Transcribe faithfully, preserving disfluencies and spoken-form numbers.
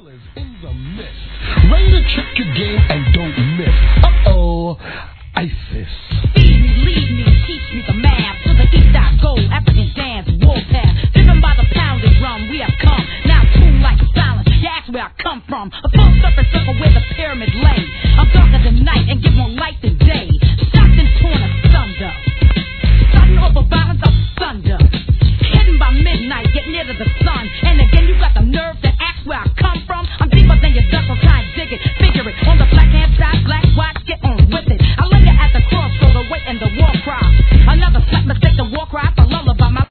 Thrillers in the mist. Ready to check your game and don't miss. Uh-oh, ISIS. Feed me, lead me, teach me the math.